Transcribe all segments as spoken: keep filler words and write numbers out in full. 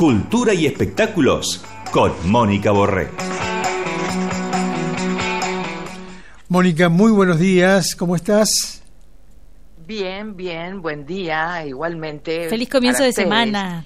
cultura y espectáculos con Mónica Borré. Mónica, muy buenos días, ¿cómo estás? Bien, bien, buen día, igualmente. Feliz comienzo de ustedes. semana.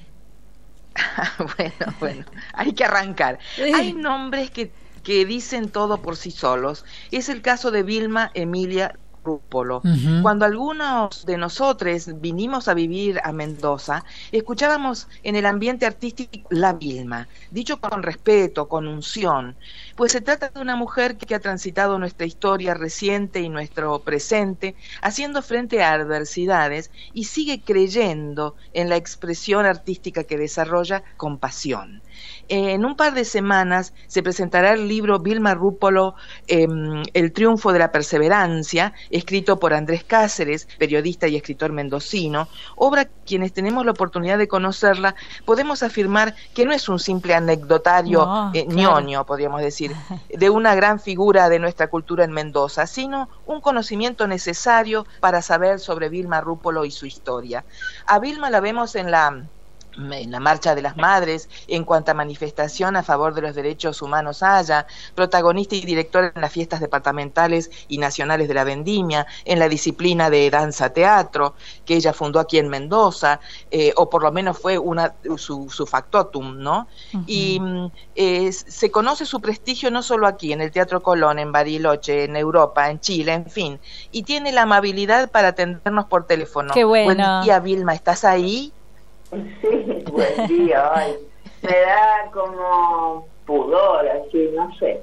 Bueno, bueno, hay que arrancar. Hay nombres que, que dicen todo por sí solos. Es el caso de Vilma Emilia Rúpolo. Uh-huh. Cuando algunos de nosotros vinimos a vivir a Mendoza, escuchábamos en el ambiente artístico la Vilma, dicho con respeto, con unción, pues se trata de una mujer que ha transitado nuestra historia reciente y nuestro presente, haciendo frente a adversidades y sigue creyendo en la expresión artística que desarrolla con pasión. En un par de semanas se presentará el libro Vilma Rúpolo, eh, El triunfo de la perseverancia, escrito por Andrés Cáceres, periodista y escritor mendocino, obra que quienes tenemos la oportunidad de conocerla podemos afirmar que no es un simple anecdotario no, eh, claro. ñoño, podríamos decir, de una gran figura de nuestra cultura en Mendoza, sino un conocimiento necesario para saber sobre Vilma Rúpolo y su historia. A Vilma la vemos en la... en la Marcha de las Madres, en cuanta manifestación a favor de los derechos humanos haya, protagonista y directora en las fiestas departamentales y nacionales de la Vendimia, en la disciplina de danza-teatro, que ella fundó aquí en Mendoza, eh, o por lo menos fue una su, su factotum, ¿no? Uh-huh. Y eh, se conoce su prestigio no solo aquí, en el Teatro Colón, en Bariloche, en Europa, en Chile, en fin, y tiene la amabilidad para atendernos por teléfono. ¡Qué bueno! Buen día, Vilma, ¿estás ahí? Sí, buen día. Ay, me da como pudor, así, no sé.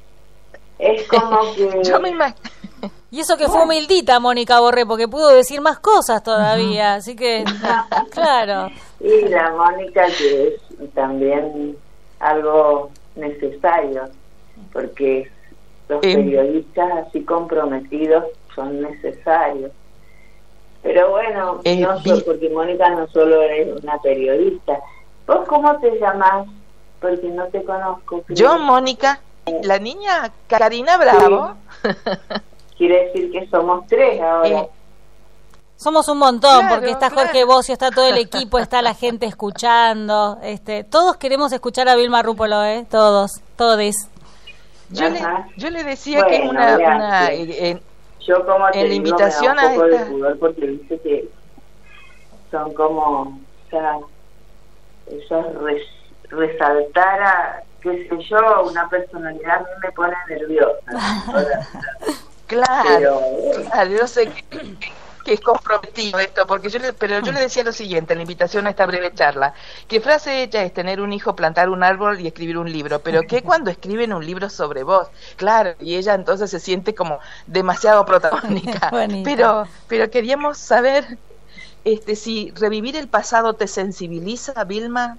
Es como que... Yo me imagino... Y eso que fue humildita Mónica Borré, porque pudo decir más cosas todavía, así que, claro. Y la Mónica, que es también algo necesario, porque los periodistas así comprometidos son necesarios. Pero bueno, eh, no so, porque Mónica no solo es una periodista. ¿Vos cómo te llamás? Porque no te conozco. Creo. Yo, Mónica, la niña Karina Bravo. Sí. Quiere decir que somos tres ahora. Eh, somos un montón, claro, porque está claro. Jorge Bocio, está todo el equipo, está la gente escuchando. este Todos queremos escuchar a Vilma Rúpolo, ¿eh? Todos, todes. Yo, le, yo le decía bueno, que una... una eh, eh, Yo como te en la invitación digo, me da un poco a esta... de pudor porque dice que son como, o sea, eso es res, resaltar a, qué sé yo, una personalidad a mí me pone nerviosa. Claro, pero, claro, yo sé que, que es comprometido esto, porque yo le, pero yo le decía lo siguiente en la invitación a esta breve charla, que frase hecha es tener un hijo, plantar un árbol y escribir un libro, pero ¿qué cuando escriben un libro sobre vos? Claro, y ella entonces se siente como demasiado protagónica. pero pero queríamos saber este si revivir el pasado te sensibiliza, Vilma.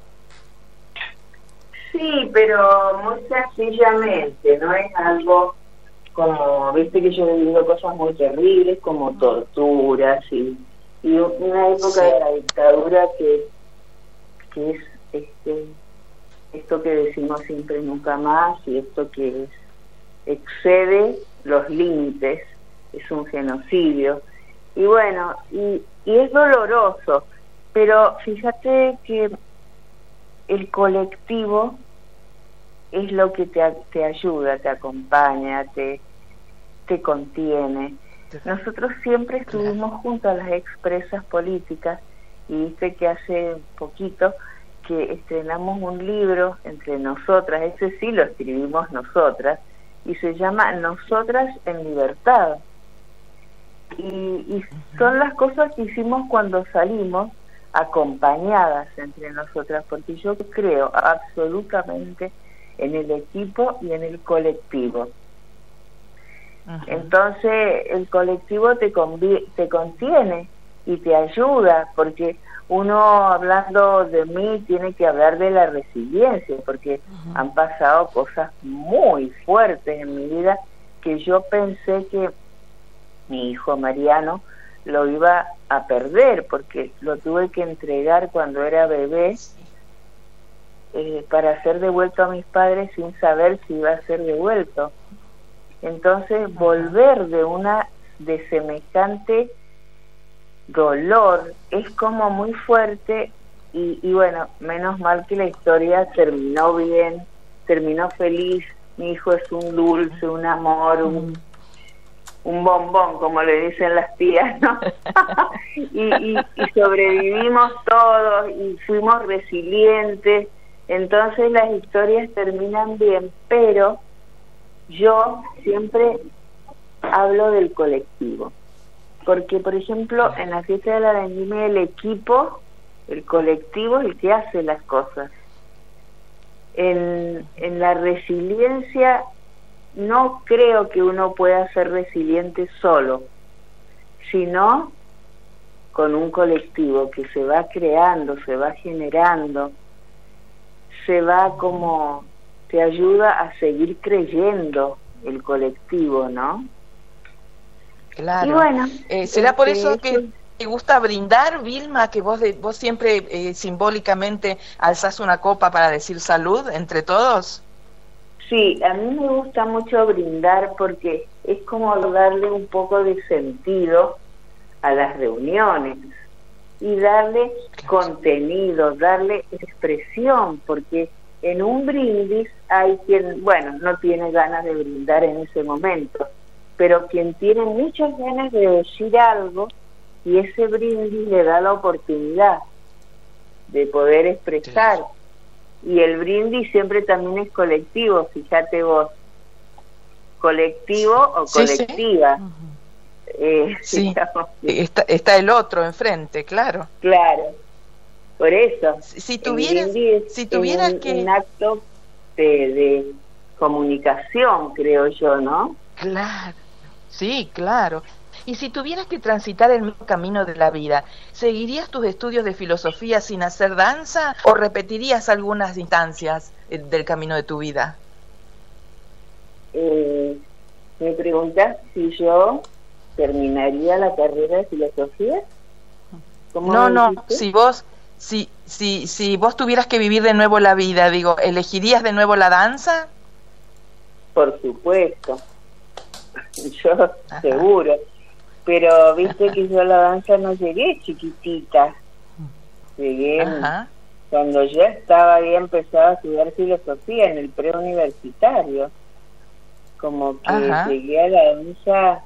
Sí, pero muy sencillamente, no es algo como, viste que yo he vivido cosas muy terribles como torturas y, y una época sí. de la dictadura que, que es este esto que decimos siempre nunca más y esto que es, excede los límites, es un genocidio y bueno, y, y es doloroso, pero fíjate que el colectivo es lo que te, te ayuda, te acompaña, te, te contiene. Nosotros siempre estuvimos junto a las expresas políticas y viste que hace poquito que estrenamos un libro entre nosotras, ese sí lo escribimos nosotras, y se llama Nosotras en Libertad. Y, y son las cosas que hicimos cuando salimos acompañadas entre nosotras, porque yo creo absolutamente en el equipo y en el colectivo. Ajá. Entonces el colectivo te convi- te contiene y te ayuda, porque uno hablando de mí tiene que hablar de la resiliencia, porque Ajá. han pasado cosas muy fuertes en mi vida que yo pensé que mi hijo Mariano lo iba a perder, porque lo tuve que entregar cuando era bebé Eh, para ser devuelto a mis padres sin saber si iba a ser devuelto. Entonces volver de una de semejante dolor es como muy fuerte y, y bueno, menos mal que la historia terminó bien, terminó feliz. Mi hijo es un dulce, un amor, un, un bombón, como le dicen las tías, ¿no? y, y, y sobrevivimos todos y fuimos resilientes. Entonces las historias terminan bien, pero yo siempre hablo del colectivo, porque por ejemplo en la fiesta de la vendimia el equipo, el colectivo es el que hace las cosas. En, en la resiliencia no creo que uno pueda ser resiliente solo, sino con un colectivo que se va creando, se va generando, se va como, te ayuda a seguir creyendo el colectivo, ¿no? Claro. Y bueno, eh, ¿será por eso este, que te gusta brindar, Vilma, que vos de, vos siempre eh, simbólicamente alzás una copa para decir salud entre todos? Sí, a mí me gusta mucho brindar porque es como darle un poco de sentido a las reuniones y darle contenido, darle expresión, porque en un brindis hay quien, bueno, no tiene ganas de brindar en ese momento, pero quien tiene muchas ganas de decir algo, y ese brindis le da la oportunidad de poder expresar. Y el brindis siempre también es colectivo, fíjate vos, colectivo o colectiva. Sí, sí. Eh, sí. Está, está el otro enfrente, claro. Claro, por eso. Si, si tuvieras, si tuvieras un, que... un acto de, de comunicación, creo yo, ¿no? Claro, sí, claro. Y si tuvieras que transitar el mismo camino de la vida, ¿seguirías tus estudios de filosofía sin hacer danza o repetirías algunas instancias del camino de tu vida? Eh, me preguntas si yo terminaría la carrera de filosofía. No, no, si vos, si, si, si vos tuvieras que vivir de nuevo la vida, digo, ¿elegirías de nuevo la danza? Por supuesto, yo Ajá. seguro. Pero viste que yo a la danza no llegué chiquitita, llegué Ajá. cuando ya estaba ahí, empezaba a estudiar filosofía en el preuniversitario, como que Ajá. llegué a la danza,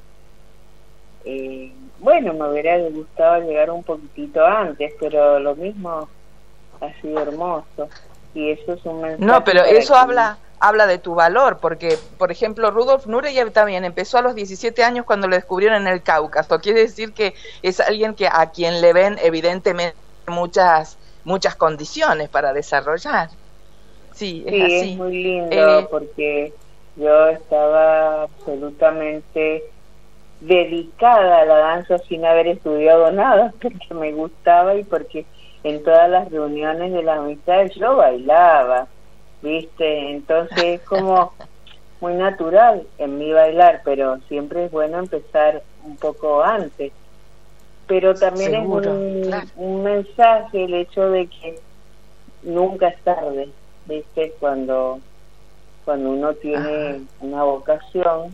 eh, bueno, me hubiera gustado llegar un poquitito antes, pero lo mismo ha sido hermoso, y eso es un mensaje. No, pero eso que... habla... habla de tu valor, porque, por ejemplo, Rudolf Nureyev también empezó a los diecisiete años cuando lo descubrieron en el Cáucaso. Quiere decir que es alguien que a quien le ven evidentemente muchas muchas condiciones para desarrollar. Sí, es sí, así. Es muy lindo, eh, porque yo estaba absolutamente dedicada a la danza sin haber estudiado nada, porque me gustaba y porque en todas las reuniones de la amistad yo bailaba, ¿viste? Entonces es como muy natural en mí bailar, pero siempre es bueno empezar un poco antes. Pero también Seguro, es un, claro. un mensaje el hecho de que nunca es tarde, ¿viste? Cuando, cuando uno tiene Ajá. una vocación,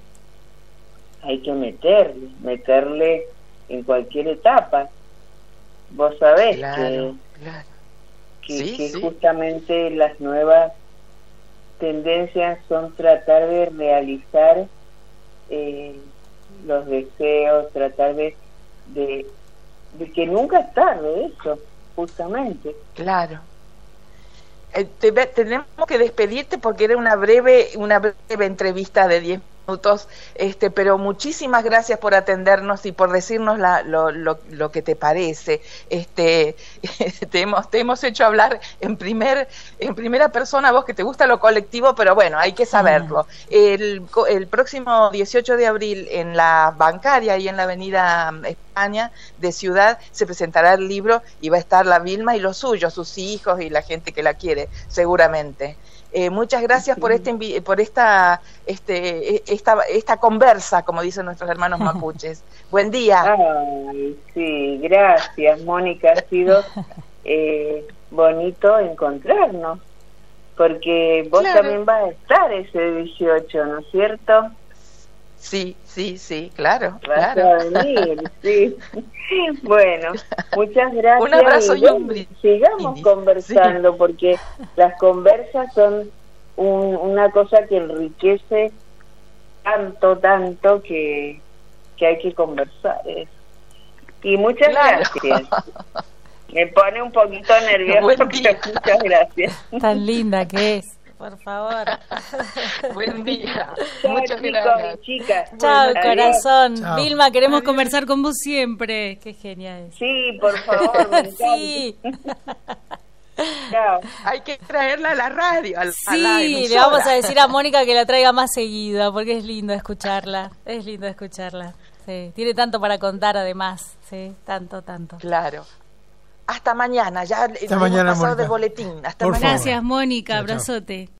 hay que meterle, meterle en cualquier etapa. Vos sabés claro, que, claro. que, Sí, que sí. justamente las nuevas tendencias son tratar de realizar eh, los deseos, tratar de, de de que nunca es tarde, eso, justamente. Claro. Eh, te, tenemos que despedirte porque era una breve una breve entrevista de diez minutos, este, pero muchísimas gracias por atendernos y por decirnos la, lo, lo, lo que te parece. Este, te hemos te hemos hecho hablar en primer en primera persona, vos que te gusta lo colectivo, pero bueno, hay que saberlo. El, el próximo dieciocho de abril en la Bancaria y en la Avenida España de Ciudad se presentará el libro y va a estar la Vilma y los suyos, sus hijos y la gente que la quiere, seguramente. Eh, muchas gracias por este por esta este esta esta conversa, como dicen nuestros hermanos mapuches. Buen día. Ay, sí, gracias, Mónica, ha sido eh, bonito encontrarnos, porque vos claro. también vas a estar ese dieciocho, ¿no es cierto? Sí, sí, sí, claro, Vas claro. a venir, sí. Bueno, muchas gracias. Un abrazo y un bueno, sigamos brindis. conversando, Sí. porque las conversas son un, una cosa que enriquece tanto, tanto que, que hay que conversar. ¿eh? Y muchas Claro. gracias. Me pone un poquito nerviosa, Buen día. pero muchas gracias. Tan linda que es, por favor. Buen día. Chao, Muchas chicos gracias. y chicas. Chao, Adiós. corazón. Chao. Vilma, queremos Adiós. conversar con vos siempre. Qué genial. Sí, por favor, me encanta. Sí, Chao. Hay que traerla a la radio, al, a la sí, le emisora. vamos a decir a Mónica que la traiga más seguido, porque es lindo escucharla. Es lindo escucharla. Sí, tiene tanto para contar además. Sí, tanto, tanto. Claro. Hasta mañana, ya Hasta hemos mañana, pasado Mónica. de boletín. Hasta Por mañana. favor. Gracias, Mónica. Chao, chao. Abrazote.